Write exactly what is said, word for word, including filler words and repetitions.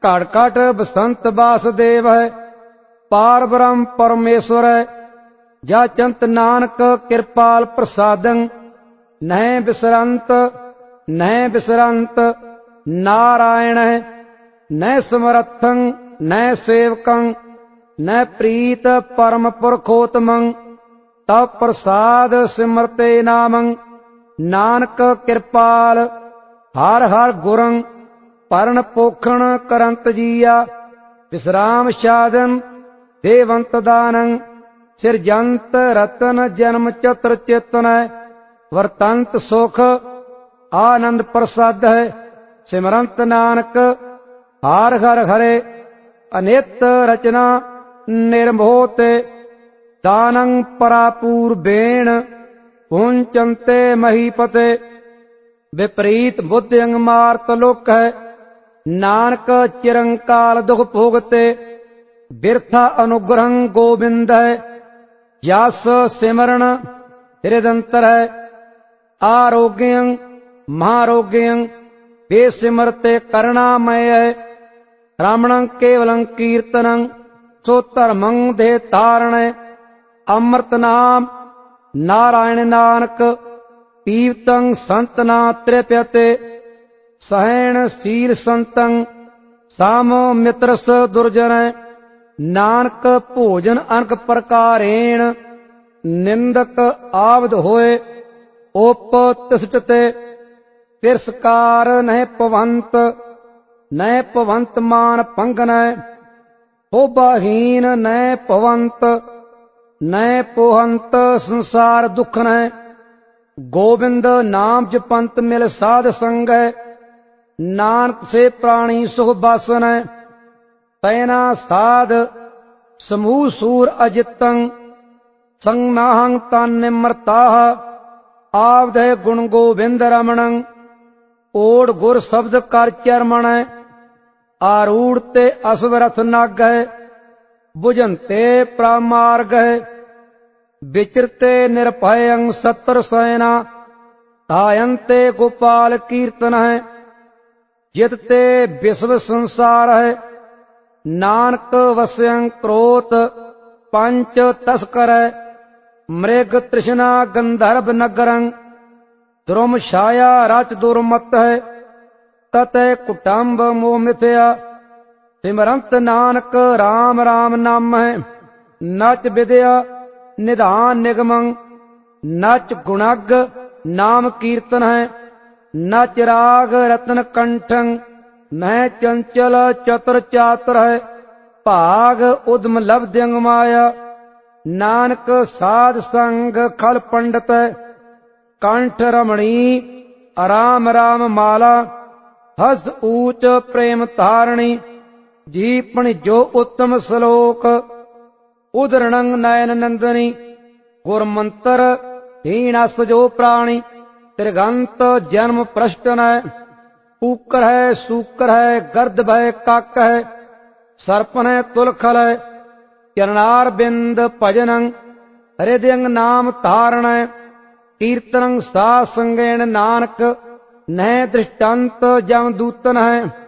ਘਟ ਘਟ ਬਸੰਤ ਬਾਸਦੇਵ ਹੈ, ਪਾਰ ਬ੍ਰਹਮ ਪਰਮੇਸ਼ਵਰ ਹੈ। ਜਾ ਚੰਤ ਨਾਨਕ ਕਿਰਪਾਲ ਪ੍ਰਸਾਦੰ, ਨਹਿ ਬਿਸਰੰਤ ਨਹਿ ਬਿਸਰੰਤ ਨਾਰਾਇਣ ਹੈ। ਨਹਿ ਸਮਰੱਥੰ ਨਹਿ ਸੇਵਕੰ, ਨਹਿ ਪ੍ਰੀਤ ਪਰਮ ਪੁਰਖੋਤਮੰ। ਤਵ ਪ੍ਰਸਾਦ ਸਿਮਰਤੇ ਨਾਮੰ, ਨਾਨਕ ਕਿਰਪਾਲ ਹਰ ਹਰ ਗੁਰੰ। ਪਰਨ ਪੋਖਣ ਕਰੰਤ ਜੀਆ, ਵਿਸਰਾਮ ਸਾਧਨ ਦੇਵੰਤ ਦਾਨੰ। ਸਿਰਜੰਤ ਰਤਨ ਜਨਮ ਚਤੁਰ ਚੇਤਨੈ, ਵਰਤੰਤ ਸੁਖ ਆਨੰਦ ਪ੍ਰਸਾਦ ਹੈ। ਸਿਮਰੰਤ ਨਾਨਕ ਹਰ ਹਰ ਹਰੇ, ਅਨਿਤ ਰਚਨਾ ਨਿਰਮੋਹ ਤੇ। ਦਾਨੰ ਪਰਾਪੂਰ ਬੇਣ, ਪੁੰਚੰਤੇ ਮਹੀਪਤੇ। ਵਿਪਰੀਤ ਬੁੱਧਿਅੰਗ ਮਾਰਤ ਲੋਕ ਹੈ, ਨਾਨਕ ਚਿਰੰਕਾਲ ਦੁਖ ਭੋਗਤੇ। ਬਿਰਥਾ ਅਨੁਗ੍ਰਹੰ ਗੋਬਿੰਦ ਹੈ, ਜਸ ਸਿਮਰਨ ਹਿਰਦੰਤਰ ਹੈ। ਆਰੋਗਯੰ ਮਹਾਰੋਗਯੰ, ਬੇਸਿਮਰਤੇ ਕਰੁਣਾਮਯ ਹੈ। ਰਾਮਣੰ ਕੇਵਲੰ ਕੀਰਤਨੰ, ਸੋ ਧਰਮੰ ਦੇ ਧਾਰਣੈ। ਅੰਮ੍ਰਿਤ ਨਾਮ ਨਾਰਾਇਣ ਨਾਨਕ, ਪੀਵਤੰ ਸੰਤਨਾ ਤ੍ਰਿਪਯਤੇ। ਸਹਿਣ ਸੀਲ ਸੰਤੰ, ਸਾਮੋ ਮਿਤਰਸ ਦੁਰਜਨੈ। ਨਾਨਕ ਭੋਜਨ ਅਨਕ ਪ੍ਰਕਾਰੇਣ, ਨਿੰਦਕ ਆਵਦ ਹੋਏ ਉਪ ਤਿਸਟਤੇ। ਤਿਰਸਕਾਰ ਨਹਿ ਭਵੰਤ, ਨਹਿ ਭਵੰਤ ਮਾਨ ਭੰਗਨੈ। ਹੋਬਾਹੀਨ ਨਹਿ ਭਵੰਤ, ਨਹਿ ਪੋਹੰਤ ਸੰਸਾਰ ਦੁਖਨੈ। ਗੋਬਿੰਦ ਨਾਮ ਜਪੰਤ ਮਿਲ ਸਾਧ ਸੰਗੈ, ਨਾਨਕ ਸੇ ਪ੍ਰਾਣੀ ਸੁਖ ਬਾਸਨੈ। ਤੈਨਾ ਸਾਧ ਸਮੂਹ ਸੂਰ ਅਜਿਤੰ, ਸੰਨਾਹੰ ਤਨ ਨਿਮਰਤਾਹ। ਆਵਦੇ ਗੁਣ ਗੋਬਿੰਦ ਰਮਣੰ, ਓੜ ਗੁਰ ਸ਼ਬਦ ਕਰ ਚਰਮਣੈ। ਆਰੂੜ ਤੇ ਅਸਵਰਥ ਨਾਗੈ, ਬੁਝੰਤੇ ਪ੍ਰਮਾਰਗੈ। ਵਿਚਰਤੇ ਨਿਰਭਯੰ ਸਤਰ ਸੈਨਾ, ਧਾਯੰਤੇ ਗੋਪਾਲ ਕੀਰਤਨ ਹੈ। ਜਿਤ ਤੇ ਵਿਸ਼ਵ ਸੰਸਾਰ ਹੈ, ਨਾਨਕ ਵਸਿਅੰ ਕ੍ਰੋਧ ਪੰਚ ਤਸਕਰੈ। ਮ੍ਰਿਗ ਤ੍ਰਿਸ਼ਨਾ ਗੰਧਰਵ ਨਗਰੰ, ਦੁਰਮ ਛਾਇਆ ਰਚ ਦੁਰਮਤ ਹੈ। ਤਤੈ ਕੁਟੰਬ ਮੋਹ ਮਿਥਿਆ, ਸਿਮਰੰਤ ਨਾਨਕ ਰਾਮ ਰਾਮ ਨਾਮਹਿ। ਨਚ ਵਿਦਿਆ ਨਿਧਾਨ ਨਿਗਮੰ, ਨਚ ਗੁਣਗ ਨਾਮ ਕੀਰਤਨ ਹੈ। ਨਚ ਰਾਗ ਰਤਨ ਕੰਠੰ, ਨਹਿ ਚੰਚਲ ਚਤੁਰ ਚਾਤੁਰ ਹੈ। ਭਾਗ ਉਦਮ ਲਬਧਿਅੰਗ ਮਾਇਆ, ਨਾਨਕ ਸਾਧ ਸੰਗ ਖਲ ਪੰਡਤ ਹੈ। ਕੰਠ ਰਮਣੀ ਰਾਮ ਰਾਮ ਮਾਲਾ, ਹਸਤ ਊਚ ਪ੍ਰੇਮ ਧਾਰਣੀ। ਜੀਪਣ ਜੋ ਉੱਤਮ ਸ਼ਲੋਕ, ਉਦਰਣੰ ਨੈਨ ਨੰਦਨੀ। ਗੁਰ ਮੰਤਰ ਹੀਣਸ ਜੋ ਪ੍ਰਾਣੀ, ਤ੍ਰਿਗੰਤ ਜਨਮ ਪ੍ਰਸ਼ਟਨ ਹੈ। ਊਕਰ ਹੈ ਸੂਕਰ ਹੈ, ਗਰਦ ਭੈ ਕੱਕ ਹੈ। ਸਰਪਨ ਹੈ ਤੁਲਖਲ ਹੈ, ਚਰਨਾਰ ਬਿੰਦ ਭਜਨੰ। ਹ੍ਰਿਦਯੰ ਨਾਮ ਧਾਰਣੈ, ਕੀਰਤਨੰ ਸਾਧ ਸੰਗੇਣ। ਨਾਨਕ ਨਹਿ ਦ੍ਰਿਸ਼ਟੰਤ ਜਮ ਦੂਤਨ ਹੈ।